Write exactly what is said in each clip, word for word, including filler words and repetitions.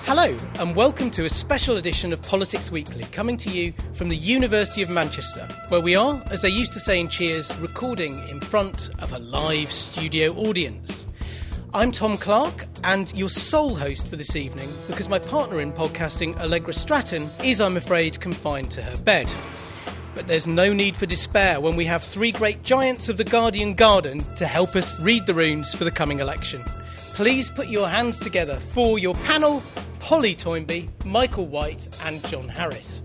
Hello and welcome to a special edition of Politics Weekly, coming to you from the University of Manchester, where we are, as they used to say in Cheers, recording in front of a live studio audience. I'm Tom Clark, and your sole host for this evening, because my partner in podcasting, Allegra Stratton, is, I'm afraid, confined to her bed. But there's no need for despair when we have three great giants of the Guardian Garden to help us read the runes for the coming election. Please put your hands together for your panel, Polly Toynbee, Michael White and John Harris.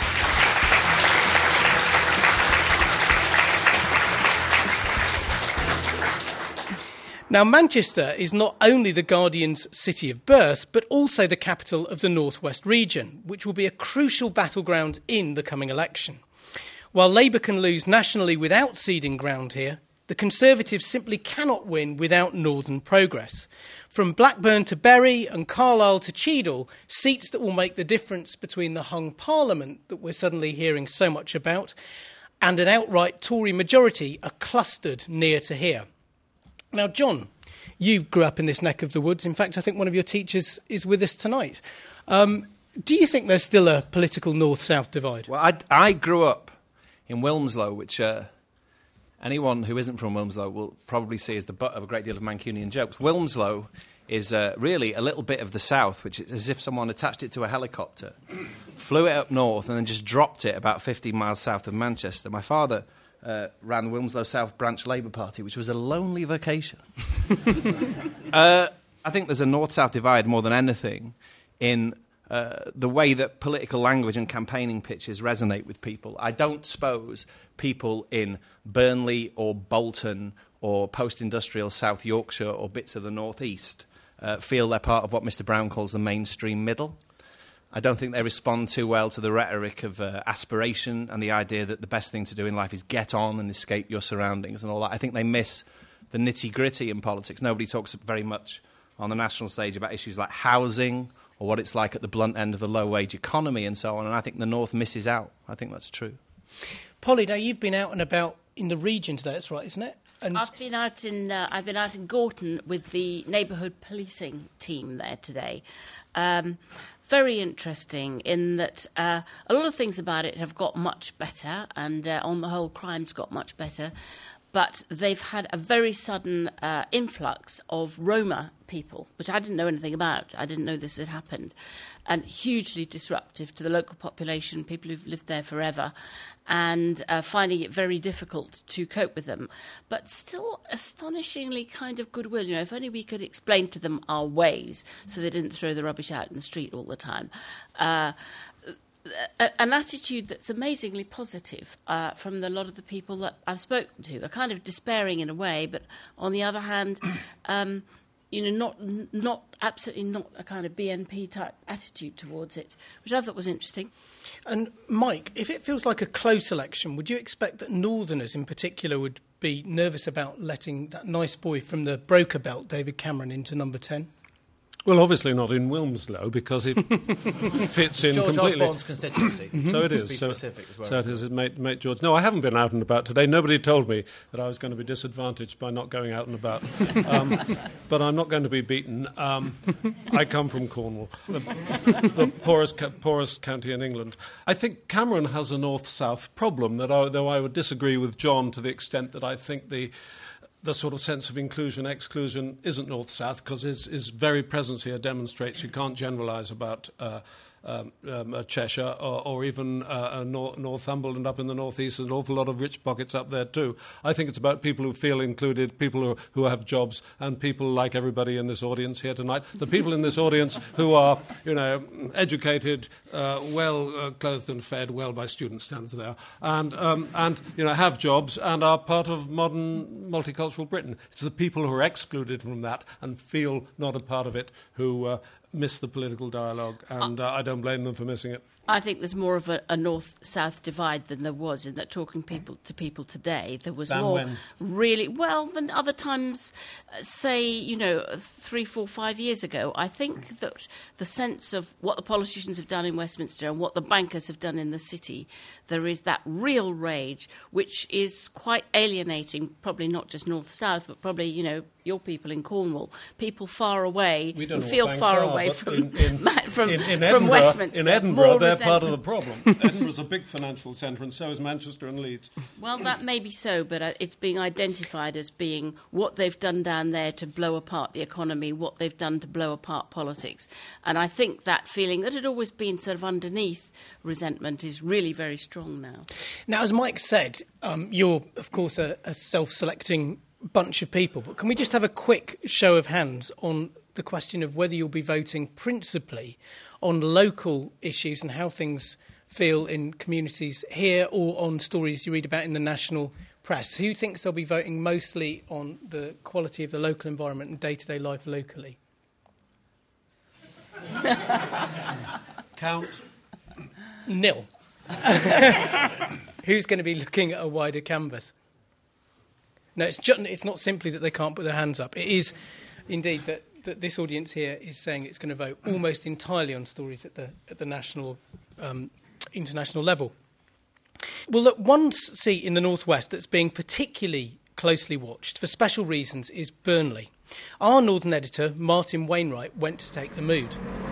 Now, Manchester is not only the Guardian's city of birth, but also the capital of the North West region, which will be a crucial battleground in the coming election. While Labour can lose nationally without ceding ground here, the Conservatives simply cannot win without Northern progress. From Blackburn to Bury and Carlisle to Cheadle, seats that will make the difference between the hung Parliament that we're suddenly hearing so much about and an outright Tory majority are clustered near to here. Now, John, you grew up in this neck of the woods. In fact, I think one of your teachers is with us tonight. Um, do you think there's still a political north-south divide? Well, I, I grew up in Wilmslow, which uh, anyone who isn't from Wilmslow will probably see as the butt of a great deal of Mancunian jokes. Wilmslow is uh, really a little bit of the south, which is as if someone attached it to a helicopter, flew it up north and then just dropped it about fifty miles south of Manchester. My father uh, ran the Wilmslow South Branch Labour Party, which was a lonely vacation. uh, I think there's a north-south divide more than anything in Uh, the way that political language and campaigning pitches resonate with people. I don't suppose people in Burnley or Bolton or post-industrial South Yorkshire or bits of the North East uh, feel they're part of what Mister Brown calls the mainstream middle. I don't think they respond too well to the rhetoric of uh, aspiration and the idea that the best thing to do in life is get on and escape your surroundings and all that. I think they miss the nitty-gritty in politics. Nobody talks very much on the national stage about issues like housing or what it's like at the blunt end of the low-wage economy and so on, and I think the North misses out. I think that's true. Polly, now you've been out and about in the region today, that's right, isn't it? And I've been out in uh, I've been out in Gorton with the neighbourhood policing team there today. Um, very interesting in that uh, a lot of things about it have got much better, and uh, on the whole, crime's got much better. But they've had a very sudden uh, influx of Roma people, which I didn't know anything about. I didn't know this had happened. And hugely disruptive to the local population, people who've lived there forever, and uh, finding it very difficult to cope with them. But still astonishingly kind of goodwill. You know, if only we could explain to them our ways so they didn't throw the rubbish out in the street all the time. Uh, an attitude that's amazingly positive uh, from a lot of the people that I've spoken to, a kind of despairing in a way, but on the other hand, um, you know, not not absolutely not a kind of B N P type attitude towards it, which I thought was interesting. And Mike, if it feels like a close election, would you expect that Northerners in particular would be nervous about letting that nice boy from the broker belt, David Cameron, into number ten? Well, obviously not in Wilmslow, because it fits in George completely. Osborne's constituency. Mm-hmm. So it is. Be so specific as well. So it is, mate, mate George. No, I haven't been out and about today. Nobody told me that I was going to be disadvantaged by not going out and about. Um, but I'm not going to be beaten. Um, I come from Cornwall, the, the poorest, poorest county in England. I think Cameron has a north-south problem, that I, though I would disagree with John to the extent that I think the the sort of sense of inclusion, exclusion isn't north-south, because his, his very presence here demonstrates you can't generalise about uh, um, um, uh, Cheshire or, or even uh, uh, Nor- Northumberland up in the northeast. There's an awful lot of rich pockets up there too. I think it's about people who feel included, people who, who have jobs, and people like everybody in this audience here tonight. The people in this audience who are, you know, educated, uh, well uh, clothed and fed, well by student standards there, and um, and you know have jobs and are part of modern multicultural Britain. It's the people who are excluded from that and feel not a part of it who Uh, miss the political dialogue, and uh, I don't blame them for missing it. I think there's more of a, a north-south divide than there was in that talking people to people today. There was Than more when? really, well, than other times, uh, say, you know, three, four, five years ago. I think that the sense of what the politicians have done in Westminster and what the bankers have done in the city, there is that real rage, which is quite alienating, probably not just north-south, but probably, you know, your people in Cornwall, people far away We don't who know feel what far banks are, away but from, in, in, from, in, in from Edinburgh, Westminster. in Edinburgh, More they're part of resentment. the problem. Edinburgh's a big financial centre, and so is Manchester and Leeds. Well, that may be so, but uh, it's being identified as being what they've done down there to blow apart the economy, what they've done to blow apart politics. And I think that feeling that had always been sort of underneath resentment is really very strong now. Now, as Mike said, um, you're, of course, a, a self-selecting bunch of people, but can we just have a quick show of hands on the question of whether you'll be voting principally on local issues and how things feel in communities here, or on stories you read about in the national press? Who thinks they'll be voting mostly on the quality of the local environment and day-to-day life locally? Count. Nil. Who's going to be looking at a wider canvas? No, it's, just, it's not simply that they can't put their hands up. It is indeed that, that this audience here is saying it's going to vote almost entirely on stories at the at the national, um, international level. Well, look, one seat in the northwest that's being particularly closely watched for special reasons is Burnley. Our northern editor, Martin Wainwright, went to take the mood.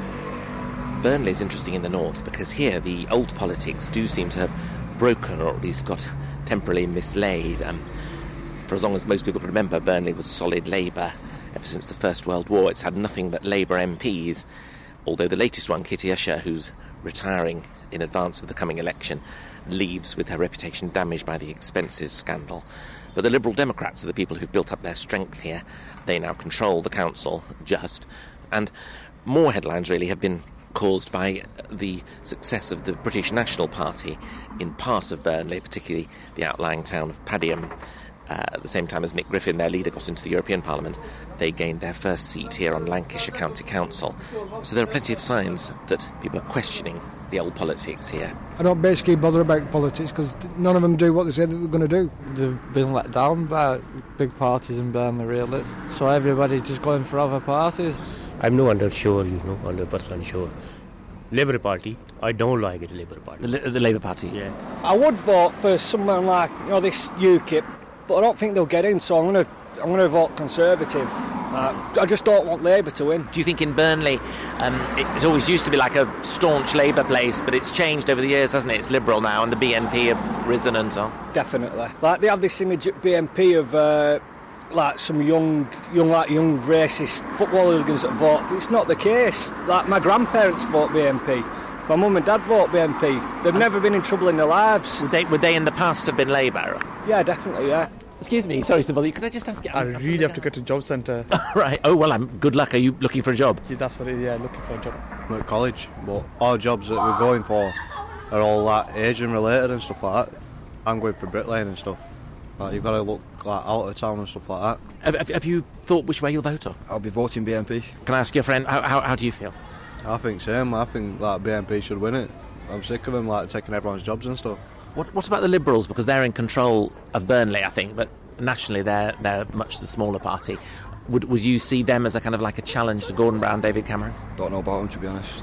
Burnley is interesting in the north because here the old politics do seem to have broken, or at least got temporarily mislaid. Um, for as long as most people can remember, Burnley was solid Labour. Ever since the First World War, it's had nothing but Labour M Ps, although the latest one, Kitty Ussher, who's retiring in advance of the coming election, leaves with her reputation damaged by the expenses scandal. But the Liberal Democrats are the people who've built up their strength here. They now control the council, just. And more headlines really have been caused by the success of the British National Party in part of Burnley, particularly the outlying town of Padiham. Uh, at the same time as Nick Griffin, their leader, got into the European Parliament, they gained their first seat here on Lancashire County Council. So there are plenty of signs that people are questioning the old politics here. I don't basically bother about politics because none of them do what they say that they're going to do. They've been let down by big parties in Burnley, really. So everybody's just going for other parties. I'm not under sure, you know, one hundred percent sure. Labour Party, I don't like it, Labour Party. The, the Labour Party? Yeah. I would vote for someone like, you know, this UKIP, but I don't think they'll get in, so I'm going to I'm going to vote Conservative. Uh, I just don't want Labour to win. Do you think in Burnley, um, it, it always used to be like a staunch Labour place, but it's changed over the years, hasn't it? It's Liberal now, and the B N P have risen and so on. Definitely. Like, they have this image at B N P of uh, like some young, young, like young racist football hooligans that vote. It's not the case. Like, my grandparents vote B N P. My mum and dad vote B N P. They've never been in trouble in their lives. Would they, would they in the past have been Labour? Yeah, definitely, yeah. Excuse me, sorry to bother you. Could I just ask you? I really have to go to job centre. Right. Oh, well, I'm good luck. Are you looking for a job? Yeah, that's what it is, yeah, looking for a job. I'm at college, but all jobs that we're going for are all like Asian related and stuff like that. I'm going for bricklaying and stuff. Like, you've got to look like out of town and stuff like that. Have, have you thought which way you'll vote on? I'll be voting B N P. Can I ask your friend, how, how, how do you feel? I think same. I think like B N P should win it. I'm sick of them like taking everyone's jobs and stuff. What, what about the Liberals? Because they're in control of Burnley, I think, but nationally they're they're much the smaller party. Would would you see them as a kind of like a challenge to Gordon Brown, David Cameron? Don't know about them, to be honest.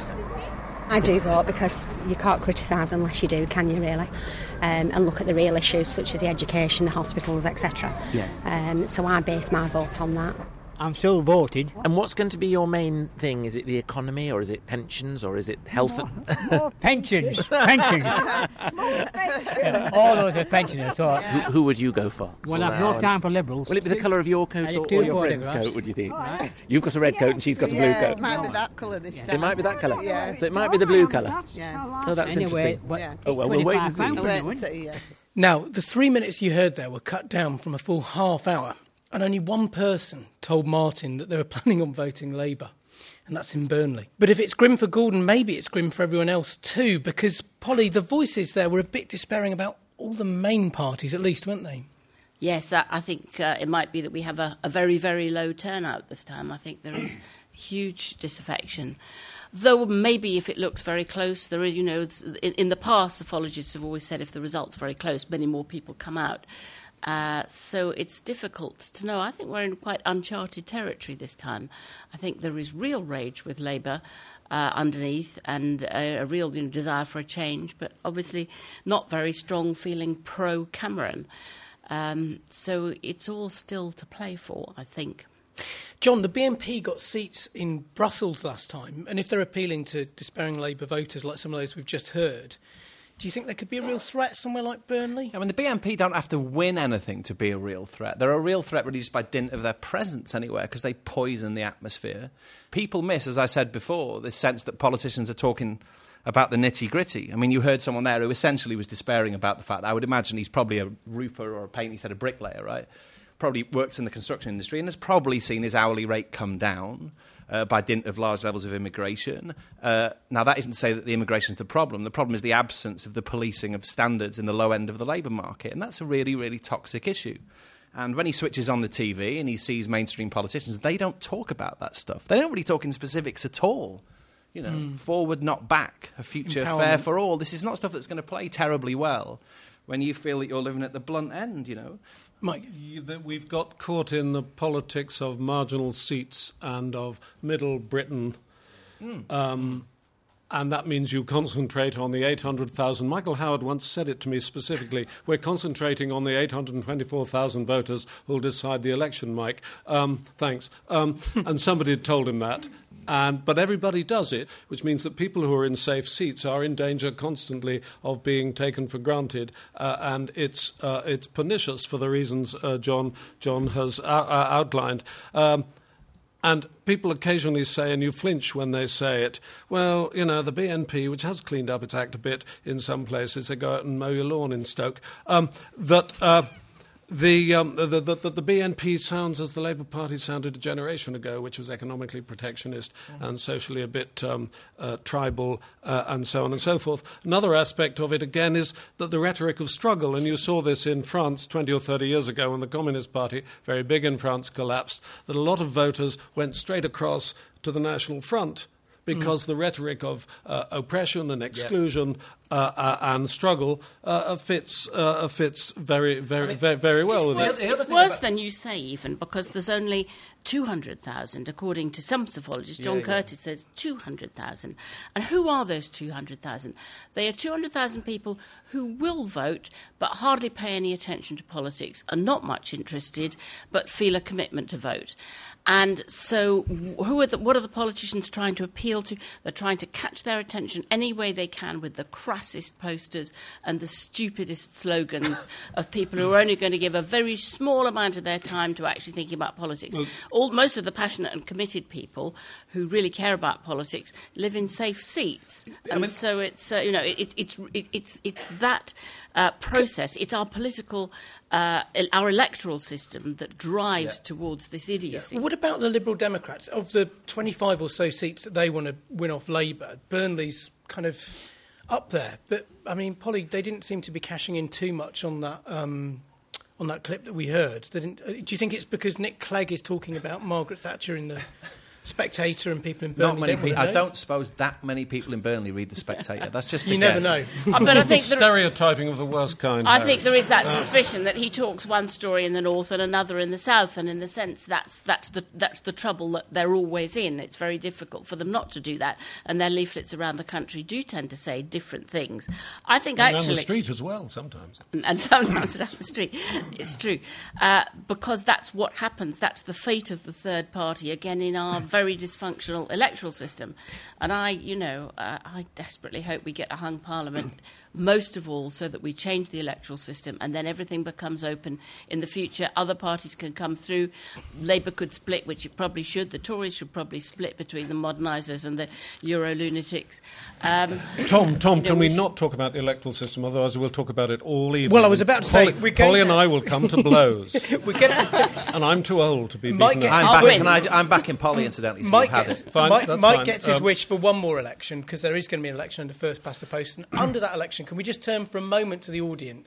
I do vote because you can't criticise unless you do, can you really? Um, and look at the real issues such as the education, the hospitals, et cetera. Yes. Um, so I base my vote on that. I'm still voting. And what's going to be your main thing? Is it the economy, or is it pensions, or is it health? More, more pensions, pensions. Yeah, all those are pensioners. So. Who, who would you go for? Well, so I've no time for Liberals. Will it be the colour of your coat I or, do or your friend's photographs. coat, would you think? Right. You've got a red coat and she's got a blue Yeah, coat. it might be that colour this time. It might be that colour? Yeah. So it might be the blue colour? Yeah. Oh, that's Anyway, interesting. but Yeah. Oh, well, we'll wait and see. I'll wait and see, yeah. Now, the three minutes you heard there were cut down from a full half hour, and only one person told Martin that they were planning on voting Labour, and that's in Burnley. But if it's grim for Gordon, maybe it's grim for everyone else too, because, Polly, the voices there were a bit despairing about all the main parties, at least, weren't they? Yes, I, I think uh, it might be that we have a, a very, very low turnout this time. I think there is huge disaffection. Though maybe if it looks very close, there is, you know, in, in the past, psephologists have always said if the result's very close, many more people come out. Uh, so it's difficult to know. I think we're in quite uncharted territory this time. I think there is real rage with Labour uh, underneath and a, a real you know, desire for a change, but obviously not very strong feeling pro-Cameron. Um, so it's all still to play for, I think. John, the B N P got seats in Brussels last time, and if they're appealing to despairing Labour voters like some of those we've just heard, do you think there could be a real threat somewhere like Burnley? I mean, the B N P don't have to win anything to be a real threat. They're a real threat really just by dint of their presence anywhere, because they poison the atmosphere. People miss, as I said before, this sense that politicians are talking about the nitty-gritty. I mean, you heard someone there who essentially was despairing about the fact that I would imagine he's probably a roofer or a painter, he said a bricklayer, right? Probably works in the construction industry and has probably seen his hourly rate come down uh, by dint of large levels of immigration. Uh, now, that isn't to say that the immigration is the problem. The problem is the absence of the policing of standards in the low end of the labour market, and that's a really, really toxic issue. And when he switches on the T V and he sees mainstream politicians, they don't talk about that stuff. They don't really talk in specifics at all. You know, mm. forward, not back, a future fair for all. This is not stuff that's going to play terribly well when you feel that you're living at the blunt end, you know. Mike? You, that we've got caught in the politics of marginal seats and of middle Britain. Mm. Um, and that means you concentrate on the eight hundred thousand. Michael Howard once said it to me specifically. We're concentrating on the eight hundred twenty-four thousand voters who'll decide the election, Mike. Um, thanks. Um, and somebody had told him that. And, but everybody does it, which means that people who are in safe seats are in danger constantly of being taken for granted, uh, and it's uh, it's pernicious for the reasons uh, John John has uh, uh, outlined. Um, and people occasionally say, and you flinch when they say it, well, you know, the B N P, which has cleaned up its act a bit in some places, they go out and mow your lawn in Stoke, um, that... Uh, The, um, the, the, the, the B N P sounds as the Labour Party sounded a generation ago, which was economically protectionist mm. and socially a bit um, uh, tribal uh, and so on and so forth. Another aspect of it, again, is that the rhetoric of struggle, and you saw this in France twenty or thirty years ago when the Communist Party, very big in France, collapsed, that a lot of voters went straight across to the National Front because mm. the rhetoric of uh, oppression and exclusion yeah. uh, uh, and struggle uh, fits uh, fits very, very, I mean, very, very well with worse, it. It's worse than you say, even, because there's only two hundred thousand, according to some psephologists. John yeah, Curtis yeah. says two hundred thousand. And who are those two hundred thousand? They are two hundred thousand people who will vote but hardly pay any attention to politics, are not much interested, but feel a commitment to vote. And so who are the, what are the politicians trying to appeal to? They're trying to catch their attention any way they can with the crassest posters and the stupidest slogans of people who are only going to give a very small amount of their time to actually thinking about politics. Well, All, most of the passionate and committed people who really care about politics live in safe seats. And I mean, so it's, uh, you know, it, it's, it, it's, it's that uh, process. It's our political... Uh, our electoral system that drives yeah. towards this idiocy. Yeah. What about the Liberal Democrats? Of the twenty-five or so seats that they want to win off Labour, Burnley's kind of up there. But, I mean, Polly, they didn't seem to be cashing in too much on that um, on that clip that we heard. They didn't, uh, do you think it's because Nick Clegg is talking about Margaret Thatcher in the Spectator and people in Burnley? Not many don't people. know? I don't suppose that many people in Burnley read the Spectator. That's just you a never guess. know. But I think there, stereotyping of the worst kind. I think there is that suspicion that he talks one story in the north and another in the south, and in the sense that's that's the that's the trouble that they're always in. It's very difficult for them not to do that, and their leaflets around the country do tend to say different things. I think and actually down the street as well sometimes, and sometimes down the street. It's true uh, because that's what happens. That's the fate of the third party again in our very dysfunctional electoral system. And I, you know, uh, I desperately hope we get a hung parliament, most of all so that we change the electoral system and then everything becomes open in the future. Other parties can come through. Labour could split, which it probably should. The Tories should probably split between the modernisers and the Euro-lunatics. Um, Tom, Tom, you know, can we, we not talk about the electoral system? Otherwise we'll talk about it all evening. Well, I was about to say... Polly, we're going Polly to... and I will come to blows. we're getting... And I'm too old to be Mike beaten gets up. I'm back, can I, I'm back in Polly, incidentally, so Mike you've had gets, it. Fine, Mike, that's Mike fine. gets his Um, wish for one more election, because there is going to be an election under first past the post. And under that election, can we just turn for a moment to the audience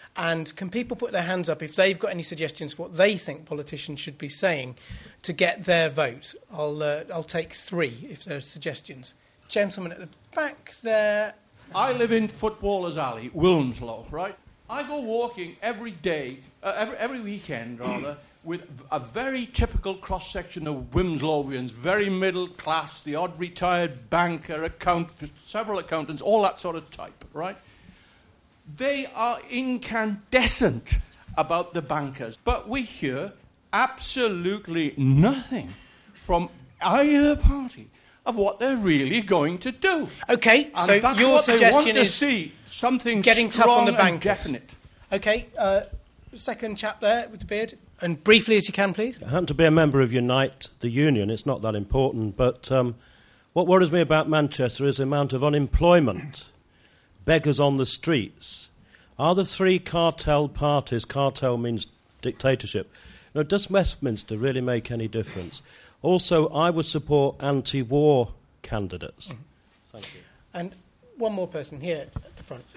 And can people put their hands up if they've got any suggestions for what they think politicians should be saying to get their vote? I'll uh, I'll take three if there's suggestions. Gentleman at the back there. I live in Footballers Alley, Wilmslow, right? I go walking every day, uh, every, every weekend, rather, with a very typical cross-section of Wilmslovians, very middle class, the odd retired banker, account, several accountants, all that sort of type, right? They are incandescent about the bankers, but we hear absolutely nothing from either party of what they're really going to do. Okay, and so that's your what suggestion they want to is see, something getting strong tough on the and bankers. definite. Okay, uh, second chap there with the beard, and briefly as you can, please. I happen to be a member of Unite the Union. It's not that important, but um, what worries me about Manchester is the amount of unemployment, beggars on the streets. Are the three cartel parties, cartel means dictatorship, you know, does Westminster really make any difference? Also, I would support anti-war candidates. Mm-hmm. Thank you. And one more person here at the front.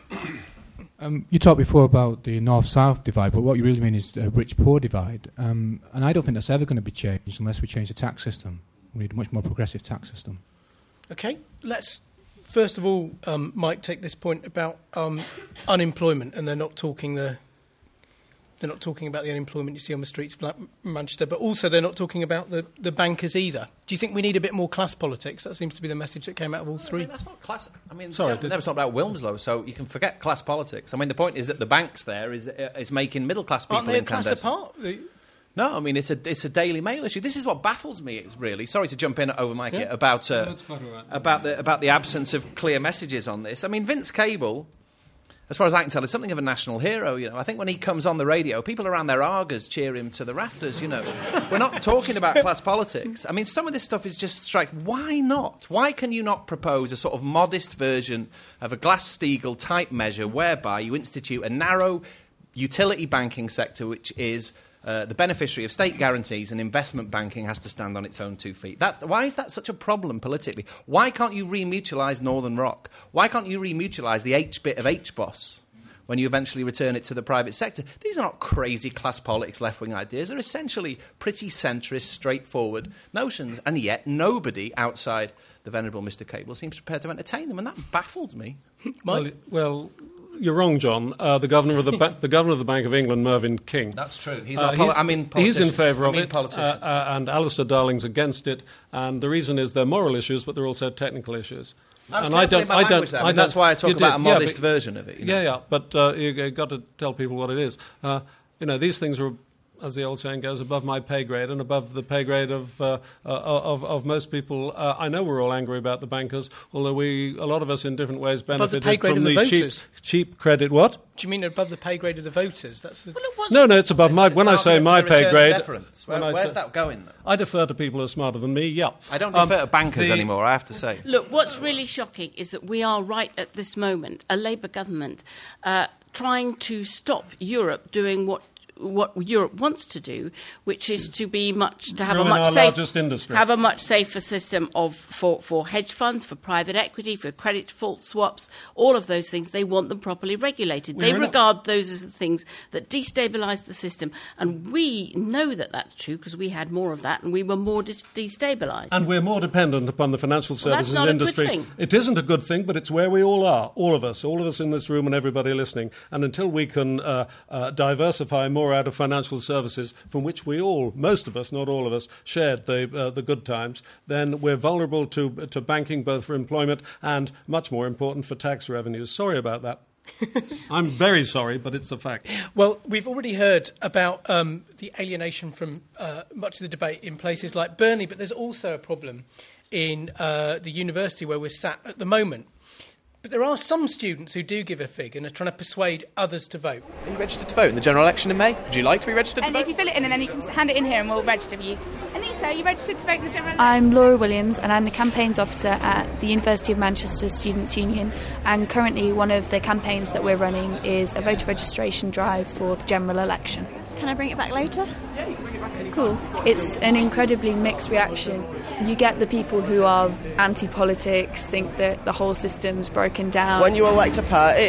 Um, you talked before about the north-south divide, but what you really mean is a rich-poor divide. Um, and I don't think that's ever going to be changed unless we change the tax system. We need a much more progressive tax system. Okay, let's first of all, um, Mike, take this point about um, unemployment, and they're not talking the they're not talking about the unemployment you see on the streets of Manchester, but also they're not talking about the, the bankers either. Do you think we need a bit more class politics? That seems to be the message that came out of all three. I mean, that's not class. I mean, Sorry, never talked about Wilmslow, so you can forget class politics. I mean, the point is that the banks there is uh, is making middle class people Aren't they a incandescent. class apart? The- No, I mean, it's a it's a Daily Mail issue. This is what baffles me, is really. Sorry to jump in over Mike Yeah. here, about, uh, No, it's quite all right. about, the, about the absence of clear messages on this. I mean, Vince Cable, as far as I can tell, is something of a national hero. You know, I think when he comes on the radio, people around their Argos cheer him to the rafters, you know. We're not talking about class politics. I mean, some of this stuff is just strike. Why not? Why can you not propose a sort of modest version of a Glass-Steagall type measure whereby you institute a narrow utility banking sector which is Uh, the beneficiary of state guarantees, and investment banking has to stand on its own two feet. That, why is that such a problem politically? Why can't you remutualise Northern Rock? Why can't you remutualise the H-bit of H B O S when you eventually return it to the private sector? These are not crazy class politics, left-wing ideas. They're essentially pretty centrist, straightforward notions, and yet nobody outside the venerable Mister Cable seems prepared to entertain them, and that baffles me. Well, well, you're wrong, John. Uh, the governor of the ba- the governor of the Bank of England, Mervyn King. That's true. He's uh, not. Poli- he's, I mean, he's in favour I of mean it, politician. uh, uh, and Alistair Darling's against it. And the reason is they're moral issues, but they're also technical issues. I was and careful I don't, in my I don't, language there. I mean, don't- that's why I talk you about did, a yeah, modest but- version of it, you know. Yeah, yeah, but uh, you, you got to tell people what it is. Uh, you know, these things are, as the old saying goes, above my pay grade and above the pay grade of uh, uh, of, of most people. Uh, I know we're all angry about the bankers, although we, a lot of us in different ways, Above the benefited pay grade from of the the cheap, voters. cheap credit. What? Do you mean above the pay grade of the voters? That's the... No, no, it's above my. When I say my pay grade, deference. Where, when I where's say- that going, though? I defer to people who are smarter than me. Yeah, I don't Um, defer to bankers the- anymore, I have to say. Look, what's really shocking is that we are right at this moment, a Labour government, uh, trying to stop Europe doing what what Europe wants to do, which is to be much to have Ruin a much our safe, largest industry. have a much safer system of for, for hedge funds, for private equity, for credit default swaps, all of those things. They want them properly regulated. We're they in a- regard those as the things that destabilise the system, and we know that that's true because we had more of that and we were more dis- destabilised. And we're more dependent upon the financial Well, that's services not a good industry. thing. It isn't a good thing, but it's where we all are, all of us, all of us in this room and everybody listening. And until we can uh, uh, diversify more out of financial services, from which we all, most of us, not all of us, shared the uh, the good times, then we're vulnerable to to banking, both for employment and, much more important, for tax revenues. Sorry about that. I'm very sorry, but it's a fact. Well, we've already heard about um, the alienation from uh, much of the debate in places like Burnley, but there's also a problem in uh, the university where we're sat at the moment. But there are some students who do give a fig and are trying to persuade others to vote. Are you registered to vote in the general election in May? Would you like to be registered to And vote? if you fill it in and then you can hand it in here and we'll register for you. Anissa, are you registered to vote in the general election? I'm Laura Williams and I'm the campaigns officer at the University of Manchester Students' Union, and currently one of the campaigns that we're running is a voter registration drive for the general election. Can I bring it back later? Yeah, you can bring it back anytime. Cool. It's an incredibly mixed reaction. You get the people who are anti-politics, think that the whole system's broken down. When you elect a party,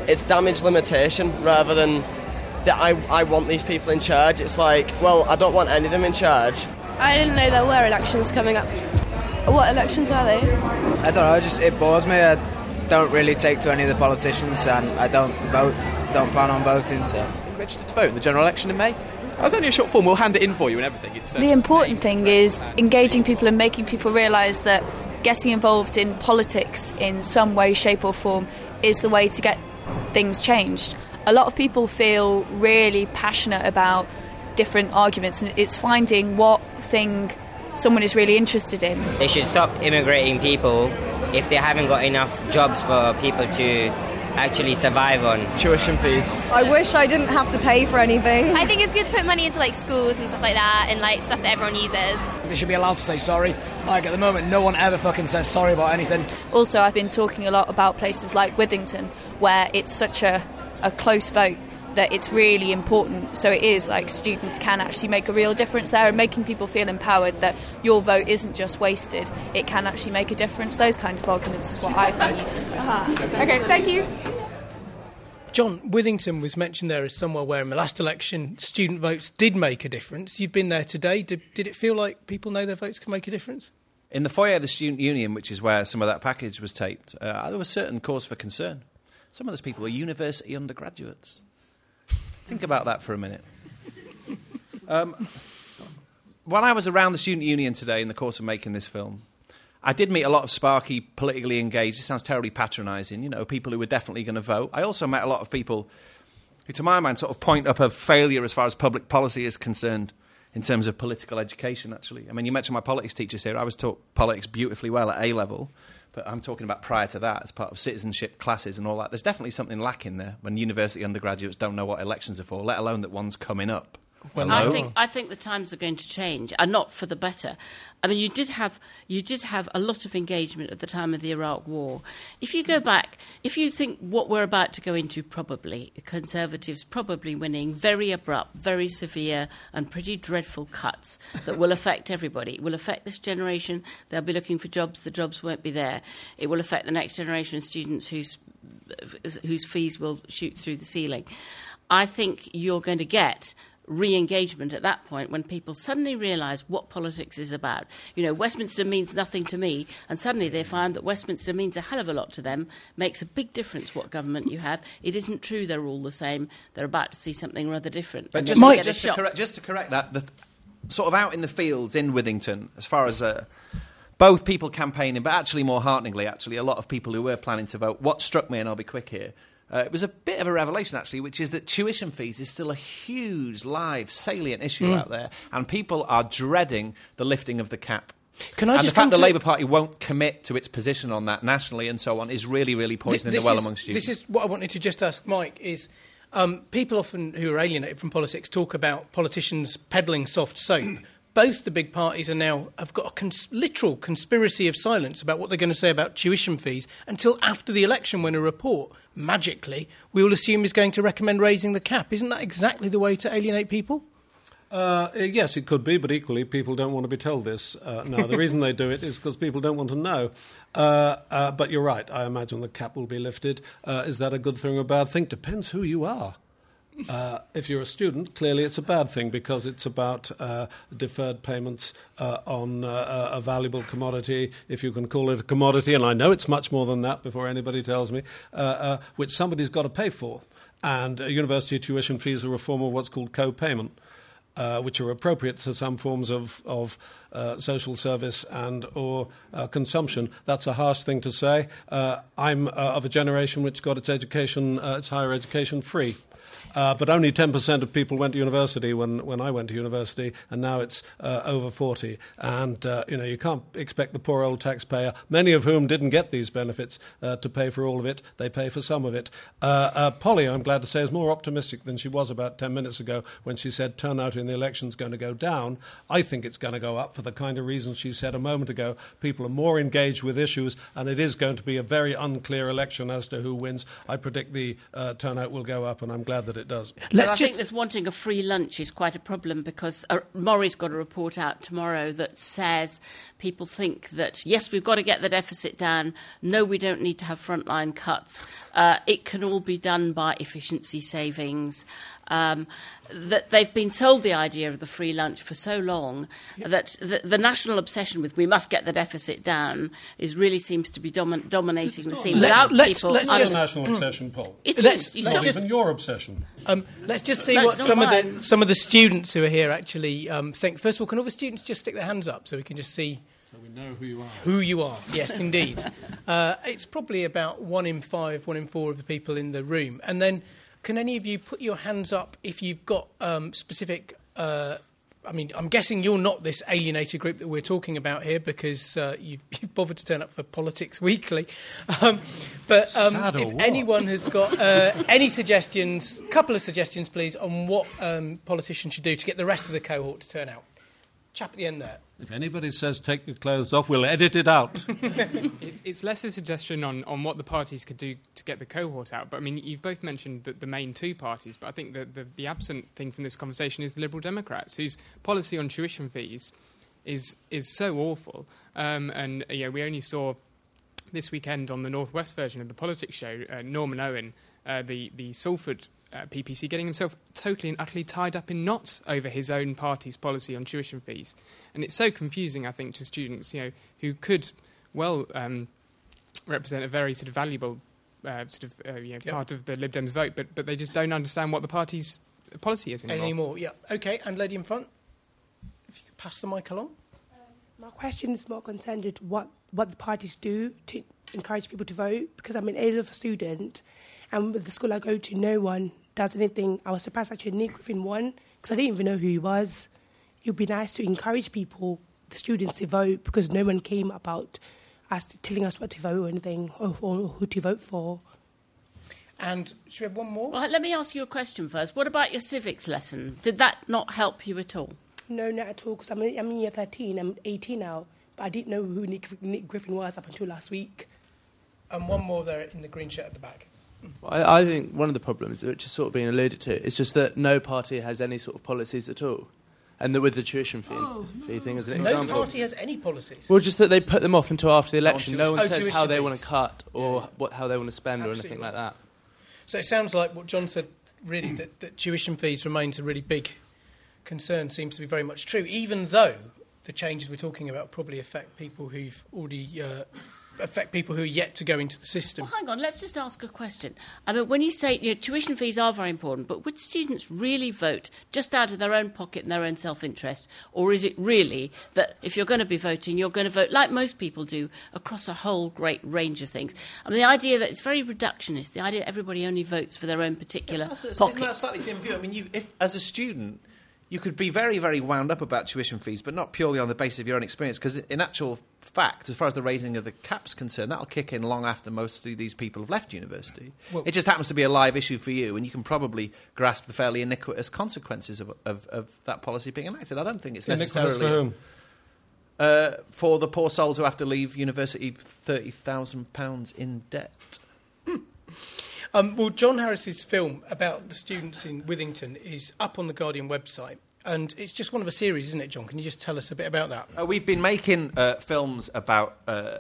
it's damage limitation rather than that I, I want these people in charge. It's like, well, I don't want any of them in charge. I didn't know there were elections coming up. What elections are they? I don't know, just it bores me. I don't really take to any of the politicians and I don't vote, don't plan on voting, so... Are you registered to vote in the general election in May? That's only a short form, we'll hand it in for you and everything. It's, uh, the important thing is engaging people and making people realise that getting involved in politics in some way, shape or form is the way to get things changed. A lot of people feel really passionate about different arguments, and it's finding what thing someone is really interested in. They should stop immigrating people if they haven't got enough jobs for people to actually survive on. Tuition fees. I wish I didn't have to pay for anything. I think it's good to put money into like schools and stuff like that, and like stuff that everyone uses. They should be allowed to say sorry. Like at the moment, no one ever fucking says sorry about anything. Also, I've been talking a lot about places like Withington, where it's such a, a close vote that it's really important. So it is like students can actually make a real difference there, and making people feel empowered that your vote isn't just wasted, it can actually make a difference. Those kinds of arguments is what I've been using. Uh-huh. Okay, thank you. John, Withington was mentioned there as somewhere where in the last election student votes did make a difference. You've been there today. Did, did it feel like people know their votes can make a difference? In the foyer of the Student Union, which is where some of that package was taped, uh, there was certain cause for concern. Some of those people were university undergraduates. Think about that for a minute. Um, when I was around the Student Union today in the course of making this film, I did meet a lot of sparky, politically engaged, it sounds terribly patronising, you know, people who were definitely going to vote. I also met a lot of people who, to my mind, sort of point up a failure as far as public policy is concerned in terms of political education, actually. I mean, you mentioned my politics teachers here. I was taught politics beautifully well at A-level, but I'm talking about prior to that as part of citizenship classes and all that. There's definitely something lacking there when university undergraduates don't know what elections are for, let alone that one's coming up. Well, I think I think the times are going to change, and not for the better. I mean, you did have you did have a lot of engagement at the time of the Iraq War. If you go back, if you think what we're about to go into, probably Conservatives probably winning, very abrupt, very severe, and pretty dreadful cuts that will affect everybody. It will affect this generation. They'll be looking for jobs. The jobs won't be there. It will affect the next generation of students whose whose fees will shoot through the ceiling. I think you're going to get re-engagement at that point when people suddenly realise what politics is about. You know, Westminster means nothing to me, and suddenly they find that Westminster means a hell of a lot to them, makes a big difference what government you have. It isn't true they're all the same. They're about to see something rather different. But just, Mike, just, to correct, just to correct that, the, sort of out in the fields in Withington, as far as uh, both people campaigning, but actually more hearteningly, actually, a lot of people who were planning to vote, what struck me, and I'll be quick here, Uh, it was a bit of a revelation, actually, which is that tuition fees is still a huge, live, salient issue mm. out there, and people are dreading the lifting of the cap. Can I and just the fact the to... Labour Party won't commit to its position on that nationally and so on is really, really poisoning this, this the well is, among students. This is what I wanted to just ask Mike, is um, people often who are alienated from politics talk about politicians peddling soft soap. Both the big parties are now have got a cons- literal conspiracy of silence about what they're going to say about tuition fees until after the election, when a report, magically, we will assume is going to recommend raising the cap. Isn't that exactly the way to alienate people? Uh, yes, it could be, but equally people don't want to be told this. Uh, now, the reason they do it is because people don't want to know. Uh, uh, but you're right, I imagine the cap will be lifted. Uh, is that a good thing or a bad thing? Depends who you are. Uh, if you're a student, clearly it's a bad thing because it's about uh, deferred payments uh, on uh, a valuable commodity, if you can call it a commodity, and I know it's much more than that before anybody tells me, uh, uh, which somebody's got to pay for. And uh, university tuition fees are a form of what's called co-payment, uh, which are appropriate to some forms of, of uh, social service and or uh, consumption. That's a harsh thing to say. Uh, I'm uh, of a generation which got its education, uh, its higher education free. Uh, but only ten percent of people went to university when, when I went to university, and now it's uh, over forty. And, uh, you know, you can't expect the poor old taxpayer, many of whom didn't get these benefits, uh, to pay for all of it. They pay for some of it. Uh, uh, Polly, I'm glad to say, is more optimistic than she was about ten minutes ago when she said turnout in the election's going to go down. I think it's going to go up for the kind of reasons she said a moment ago. People are more engaged with issues, and it is going to be a very unclear election as to who wins. I predict the uh, turnout will go up, and I'm glad glad that it does. But I think this wanting a free lunch is quite a problem because uh, Maury's got a report out tomorrow that says people think that, yes, we've got to get the deficit down. No, we don't need to have frontline cuts. Uh, it can all be done by efficiency savings. Um, that they've been sold the idea of the free lunch for so long yeah. that the, the national obsession with we must get the deficit down is really seems to be domin- dominating the scene without let's, people. Let's just, a national obsession, Paul. It let's, is. You let's stop. just, even your obsession. Um, let's just see no, what some of mine. the some of the students who are here actually um, think. First of all, can all the students just stick their hands up so we can just see? So we know who you are. Who you are, yes, indeed. uh, it's probably about one in five, one in four of the people in the room. And then, can any of you put your hands up if you've got um, specific... Uh, I mean, I'm guessing you're not this alienated group that we're talking about here because uh, you've, you've bothered to turn up for Politics Weekly. Um, but um, if what? anyone has got uh, any suggestions, a couple of suggestions, please, on what um, politicians should do to get the rest of the cohort to turn out. Chap at the end there. If anybody says take your clothes off, we'll edit it out. it's, it's less a suggestion on, on what the parties could do to get the cohort out. But, I mean, you've both mentioned the, the main two parties, but I think the, the, the absent thing from this conversation is the Liberal Democrats, whose policy on tuition fees is is so awful. Um, and, you know, we only saw this weekend on the North West version of the Politics show, uh, Norman Owen, uh, the, the Salford Uh, P P C getting himself totally and utterly tied up in knots over his own party's policy on tuition fees. And it's so confusing, I think, to students, you know, who could well um, represent a very sort of valuable uh, sort of uh, you know, yep. part of the Lib Dems vote, but, but they just don't understand what the party's policy is anymore. Anymore, yeah. OK, and lady in front, if you could pass the mic along. Um, my question is more concerned with what, what the parties do to encourage people to vote, because I'm an A-level student, and with the school I go to, no one does anything. I was surprised actually Nick Griffin won, because I didn't even know who he was. It would be nice to encourage people, the students, to vote, because no one came about us telling us what to vote or anything, or, or who to vote for. And should we have one more? Well, let me ask you a question first. What about your civics lesson? Did that not help you at all? No, not at all, because I'm, I'm in year thirteen. I'm eighteen now, but I didn't know who Nick, Nick Griffin was up until last week. And one more there in the green shirt at the back. I, I think one of the problems, which is sort of being alluded to, is just that no party has any sort of policies at all. And that with the tuition fee, oh, fee no. thing as an no example. No party has any policies. Well, just that they put them off until after the election. No one oh, says how fees. they want to cut or yeah. what, how they want to spend Absolutely. or anything like that. So it sounds like what John said, really, that, that tuition fees remains a really big concern, seems to be very much true, even though the changes we're talking about probably affect people who've already... Uh, affect people who are yet to go into the system. Well, hang on, let's just ask a question. I mean, when you say you know, tuition fees are very important, but would students really vote just out of their own pocket and their own self-interest? Or is it really that if you're going to be voting, you're going to vote, like most people do, across a whole great range of things? I mean, the idea that it's very reductionist, the idea that everybody only votes for their own particular yeah, that's, pocket. Isn't that a slightly dim view? I mean, you, if, as a student... You could be very, very wound up about tuition fees, but not purely on the basis of your own experience, because in actual fact, as far as the raising of the cap's concerned, that'll kick in long after most of these people have left university. Well, it just happens to be a live issue for you, and you can probably grasp the fairly iniquitous consequences of, of, of that policy being enacted. I don't think it's necessarily... Iniquitous for whom? Uh, for the poor souls who have to leave university thirty thousand pounds in debt. Hmm. Um, well, John Harris's film about the students in Withington is up on the Guardian website, and it's just one of a series, isn't it, John? Can you just tell us a bit about that? Uh, we've been making uh, films about uh,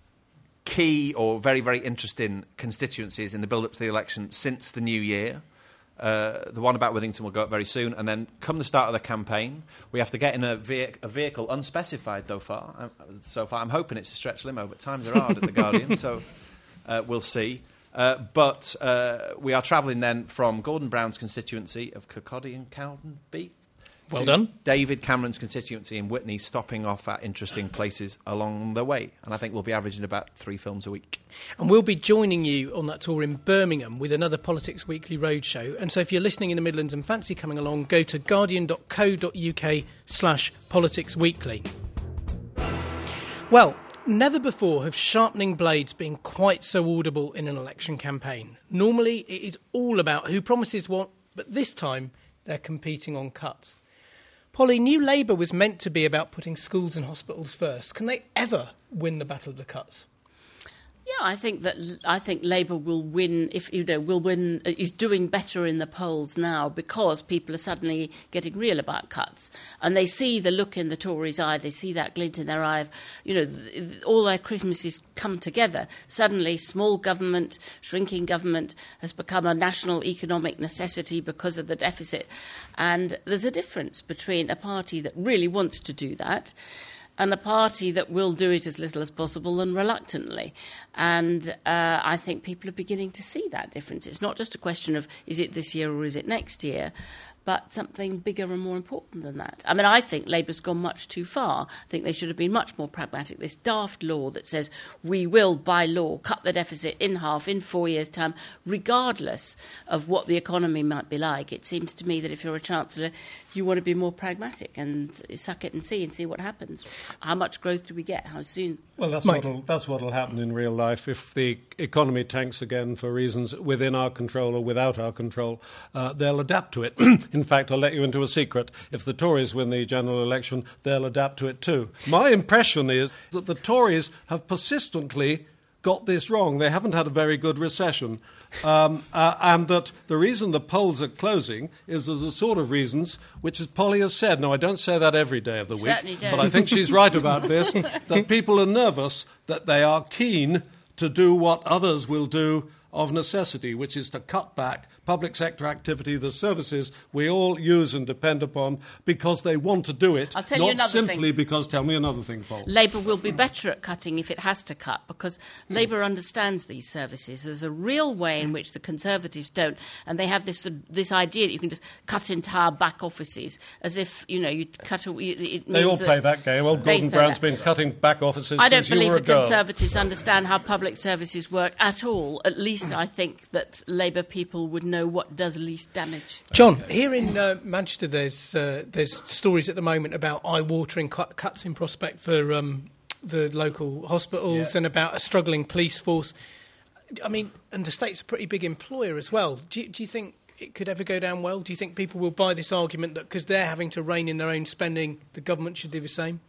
key or very, very interesting constituencies in the build-up to the election since the new year. Uh, the one about Withington will go up very soon, and then come the start of the campaign, we have to get in a, ve- a vehicle, unspecified though far. Uh, so far, I'm hoping it's a stretch limo, but times are hard at the Guardian, so uh, we'll see. Uh, but uh, we are travelling then from Gordon Brown's constituency of Kirkcaldy and Cowdenbeath. Well done. David Cameron's constituency in Witney, stopping off at interesting places along the way. And I think we'll be averaging about three films a week. And we'll be joining you on that tour in Birmingham with another Politics Weekly roadshow. And so if you're listening in the Midlands and fancy coming along, go to guardian.co.uk slash Politics Weekly. Well, never before have sharpening blades been quite so audible in an election campaign. Normally, it is all about who promises what, but this time they're competing on cuts. Polly, New Labour was meant to be about putting schools and hospitals first. Can they ever win the battle of the cuts? Yeah, I think that I think Labour will win if you know will win is doing better in the polls now because people are suddenly getting real about cuts and they see the look in the Tories' eye, they see that glint in their eye of you know th- all their Christmases come together. Suddenly, small government, shrinking government has become a national economic necessity because of the deficit, and there's a difference between a party that really wants to do that and a party that will do it as little as possible and reluctantly. And uh, I think people are beginning to see that difference. It's not just a question of is it this year or is it next year, but something bigger and more important than that. I mean, I think Labour's gone much too far. I think they should have been much more pragmatic. This daft law that says we will, by law, cut the deficit in half in four years' time, regardless of what the economy might be like. It seems to me that if you're a Chancellor, you want to be more pragmatic and suck it and see and see what happens. How much growth do we get? How soon? Well, that's what'll, that's what'll happen in real life. If the economy tanks again for reasons within our control or without our control, uh, they'll adapt to it. In fact, I'll let you into a secret. If the Tories win the general election, they'll adapt to it too. My impression is that the Tories have persistently got this wrong. They haven't had a very good recession. Um, uh, and that the reason the polls are closing is the sort of reasons which, as Polly has said, now I don't say that every day of the week, Certainly don't. but I think she's right about this, that people are nervous that they are keen to do what others will do of necessity, which is to cut back public sector activity, the services we all use and depend upon, because they want to do it, I'll tell not you another simply thing. because, tell me another thing, Paul. Labour will be better at cutting if it has to cut, because Labour understands these services. There's a real way in which the Conservatives don't, and they have this uh, this idea that you can just cut entire back offices, as if, you know, you cut a... It They all means play that game. Old they Gordon play Brown's that. been cutting back offices I don't since you believe were a the girl. Conservatives understand how public services work at all. At least I think that Labour people would know what does least damage. John, here in uh, Manchester, there's uh, there's stories at the moment about eye-watering cut- cuts in prospect for um, the local hospitals Yeah. and about a struggling police force. I mean, and the state's a pretty big employer as well. Do you, do you think it could ever go down well? Do you think people will buy this argument that because they're having to rein in their own spending, the government should do the same?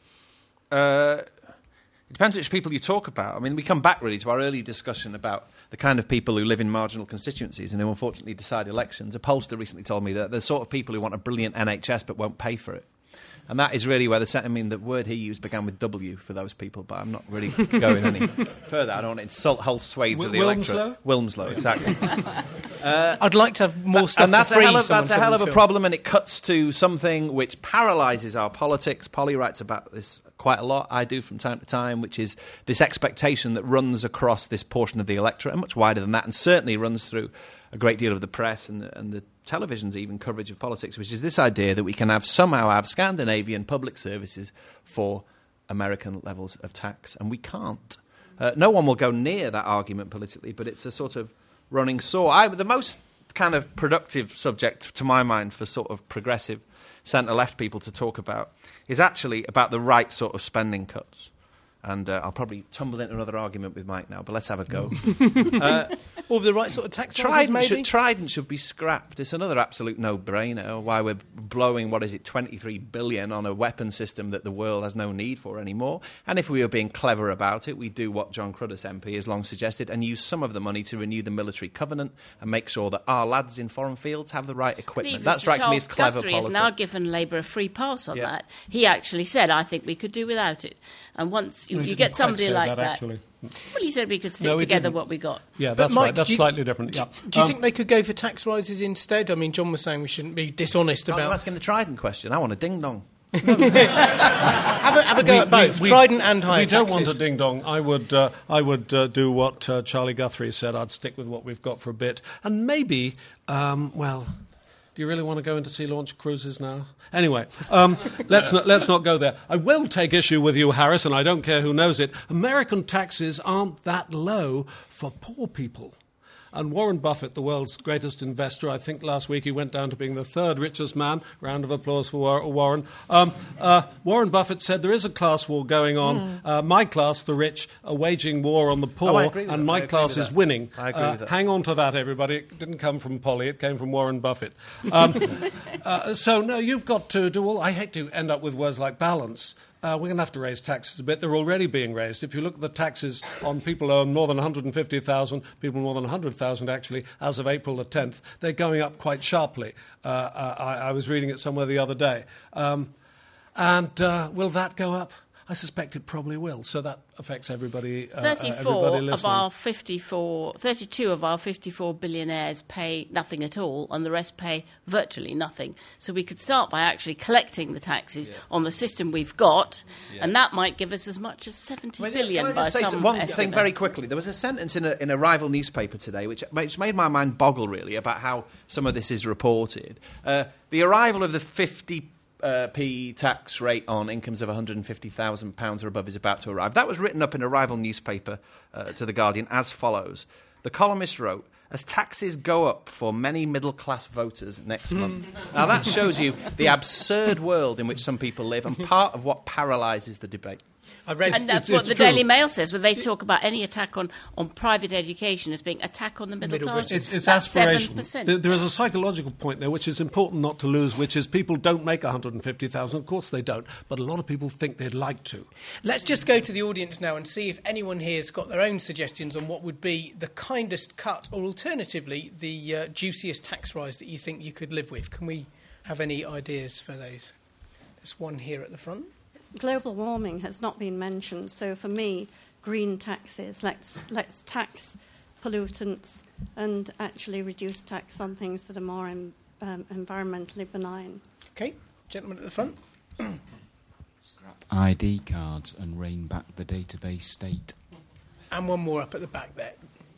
Uh, it depends which people you talk about. I mean, we come back really to our early discussion about the kind of people who live in marginal constituencies and who unfortunately decide elections. A pollster recently told me that the sort of people who want a brilliant N H S but won't pay for it. And that is really where the set, I mean, the word he used began with W for those people, but I'm not really going any further. I don't want to insult whole swathes Wi- of the Wilmslow? electorate. Wilmslow, exactly. uh, I'd like to have more that- stuff and that's for free. a hell of, someone that's a told hell me of a to feel. problem, and it cuts to something which paralyses our politics. Polly writes about this quite a lot. I do from time to time, which is this expectation that runs across this portion of the electorate, and much wider than that, and certainly runs through a great deal of the press and the, and the television's even coverage of politics, which is this idea that we can have somehow have Scandinavian public services for American levels of tax, and we can't. Uh, no one will go near that argument politically, but it's a sort of running sore. I, the most kind of productive subject, to my mind, for sort of progressive centre-left people to talk about is actually about the right sort of spending cuts. And uh, I'll probably tumble into another argument with Mike now, but let's have a go. uh, Or the right sort of tax rises, Trident maybe? should, Trident should be scrapped. It's another absolute no-brainer. Why we're blowing, what is it, twenty-three billion on a weapon system that the world has no need for anymore. And if we were being clever about it, we'd do what John Cruddas M P has long suggested and use some of the money to renew the military covenant and make sure that our lads in foreign fields have the right equipment. Even That Sir strikes me as Charles clever Guthrie politics. has now given Labour a free pass on Yeah. that. He actually said, I think we could do without it. And once you, No, he you didn't get quite somebody say like that, that... actually. Well, he said we could stick No, he together didn't. what we got. Yeah, But that's Mike, right. That's do you- slightly different. Do, Yeah. do you Um, think they could go for tax rises instead? I mean, John was saying we shouldn't be dishonest Oh, you're about... asking the Trident question. I want a ding-dong. have, a, have a go we- at both, we- Trident and higher We don't taxes. want a ding-dong. I would, uh, I would uh, do what uh, Charlie Guthrie said. I'd stick with what we've got for a bit. And maybe, um, well... Do you really want to go into sea launch cruises now? Anyway, um, let's not, let's not go there. I will take issue with you, Harris, and I don't care who knows it. American taxes aren't that low for poor people. And Warren Buffett, the world's greatest investor, I think last week he went down to being the third richest man. Round of applause for War- Warren. Um, uh, Warren Buffett said there is a class war going on. Mm. Uh, my class, the rich, are waging war on the poor, Oh, I agree with and that. I my agree class with is that. winning. I agree Uh, with that. Hang on to that, everybody. It didn't come from Polly, it came from Warren Buffett. Um, uh, so, no, you've got to do all... I hate to end up with words like balance, Uh, we're going to have to raise taxes a bit. They're already being raised. If you look at the taxes on people who earn more than one hundred fifty thousand, people more than one hundred thousand actually, as of April the tenth, they're going up quite sharply. Uh, uh, I, I was reading it somewhere the other day. Um, and uh, will that go up? I suspect it probably will. So that affects everybody. Uh, thirty-four everybody listening. of our fifty-four, thirty-two of our fifty-four billionaires pay nothing at all, and the rest pay virtually nothing. So we could start by actually collecting the taxes yeah. on the system we've got, yeah. and that might give us as much as seventy well, billion can I by just say some one estimates. thing very quickly. There was a sentence in a, in a rival newspaper today which, which made my mind boggle, really, about how some of this is reported. Uh, the arrival of the fifty Uh, P tax rate on incomes of one hundred fifty thousand pounds or above is about to arrive. That was written up in a rival newspaper uh, to The Guardian as follows. The columnist wrote, as taxes go up for many middle-class voters next month. Now that shows you the absurd world in which some people live and part of what paralyses the debate. I read and that's it's, what it's the true. Daily Mail says, where they talk about any attack on, on private education as being attack on the middle, middle class. It's, it's that's aspirational. There, there is a psychological point there which is important not to lose, which is people don't make one hundred fifty thousand. Of course they don't, but a lot of people think they'd like to. Let's just go to the audience now and see if anyone here has got their own suggestions on what would be the kindest cut, or alternatively, the uh, juiciest tax rise that you think you could live with. Can we have any ideas for those? There's one here at the front. Global warming has not been mentioned, so for me, green taxes, let's let's tax pollutants and actually reduce tax on things that are more in, um, environmentally benign. Okay, gentleman at the front. Scrap I D cards and rein back the database state. And one more up at the back there.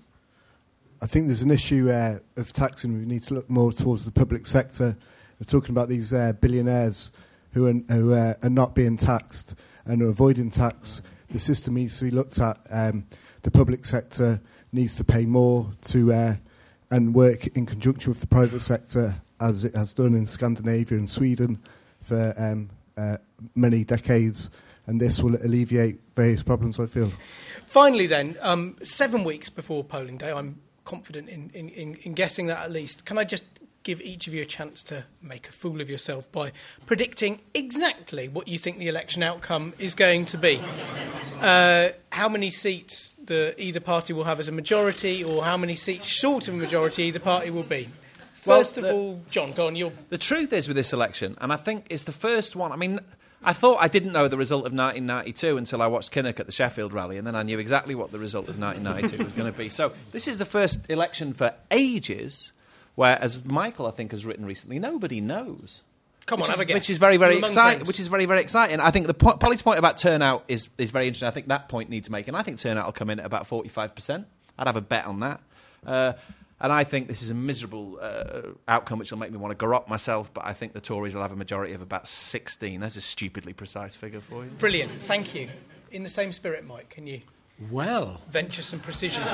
I think there's an issue uh, of taxing. We need to look more towards the public sector. We're talking about these uh, billionaires who are, who uh, are not being taxed and are avoiding tax. The system needs to be looked at. Um, the public sector needs to pay more to uh, and work in conjunction with the private sector, as it has done in Scandinavia and Sweden for um, uh, many decades, and this will alleviate various problems, I feel. Finally then, um, seven weeks before polling day, I'm confident in, in, in, in guessing that at least. Can I just give each of you a chance to make a fool of yourself by predicting exactly what you think the election outcome is going to be? Uh, how many seats the either party will have as a majority, or how many seats short of a majority either party will be? First well, the, of all, John, go on. You're... The truth is with this election, and I think it's the first one, I mean, I thought I didn't know the result of nineteen ninety-two until I watched Kinnock at the Sheffield rally, and then I knew exactly what the result of nineteen ninety-two was going to be. So this is the first election for ages where, as Michael, I think, has written recently, nobody knows. Come on, which have is, a guess. Which is very, very exciting. Friends. Which is very, very exciting. I think the po- Polly's point about turnout is, is very interesting. I think that point needs making. I think turnout will come in at about forty-five percent. I'd have a bet on that. Uh, and I think this is a miserable uh, outcome, which will make me want to garrot myself. But I think the Tories will have a majority of about sixteen. That's a stupidly precise figure for you. Brilliant. Thank you. In the same spirit, Mike, can you? Well, venture some precision.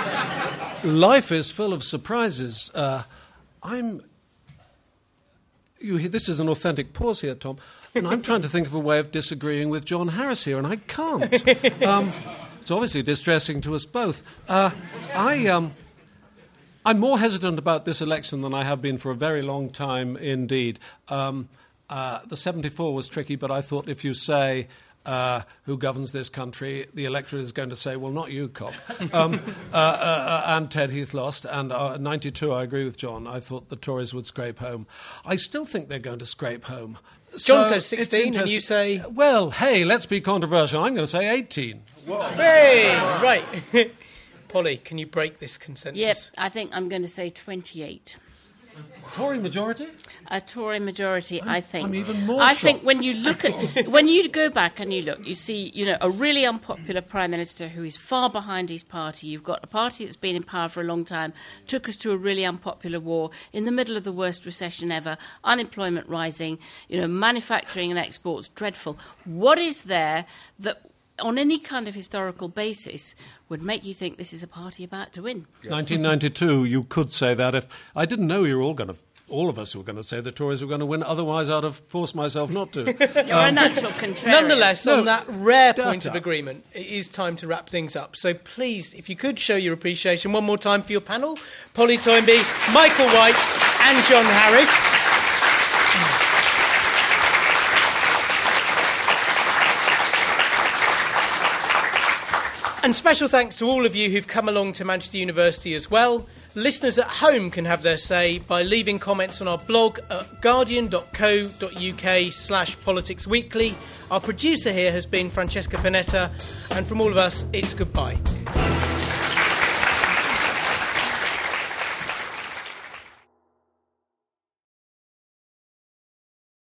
Life is full of surprises. Uh, I'm. You hear, this is an authentic pause here, Tom, and I'm trying to think of a way of disagreeing with John Harris here, and I can't. Um, it's obviously distressing to us both. Uh, I, um, I'm more hesitant about this election than I have been for a very long time indeed. Um, uh, the seventy-four was tricky, but I thought if you say uh, who governs this country, the electorate is going to say, well, not you, cock. Um, uh, uh, and Ted Heath lost. And uh, ninety-two, I agree with John. I thought the Tories would scrape home. I still think they're going to scrape home. John so says sixteen, and you say... Well, hey, let's be controversial. I'm going to say eighteen. Whoa. Hey, right. Polly, can you break this consensus? Yep, I think I'm going to say twenty-eight. Tory majority? A Tory majority, I'm, I think. I'm even more I shocked. think when you look at, when you go back and you look, you see, you know, a really unpopular Prime Minister who is far behind his party. You've got a party that's been in power for a long time, took us to a really unpopular war, in the middle of the worst recession ever, unemployment rising, you know, manufacturing and exports dreadful. What is there that, on any kind of historical basis, would make you think this is a party about to win? nineteen ninety-two, you could say that. If I didn't know you were all going to, all of us were going to say the Tories were going to win. Otherwise, I'd have forced myself not to. You're um, a natural contrarian. Nonetheless, no, on that rare point data. of agreement, it is time to wrap things up. So please, if you could show your appreciation one more time for your panel, Polly Toynbee, Michael White and John Harris. And special thanks to all of you who've come along to Manchester University as well. Listeners at home can have their say by leaving comments on our blog at guardian.co.uk slash politicsweekly. Our producer here has been Francesca Panetta, and from all of us, it's goodbye.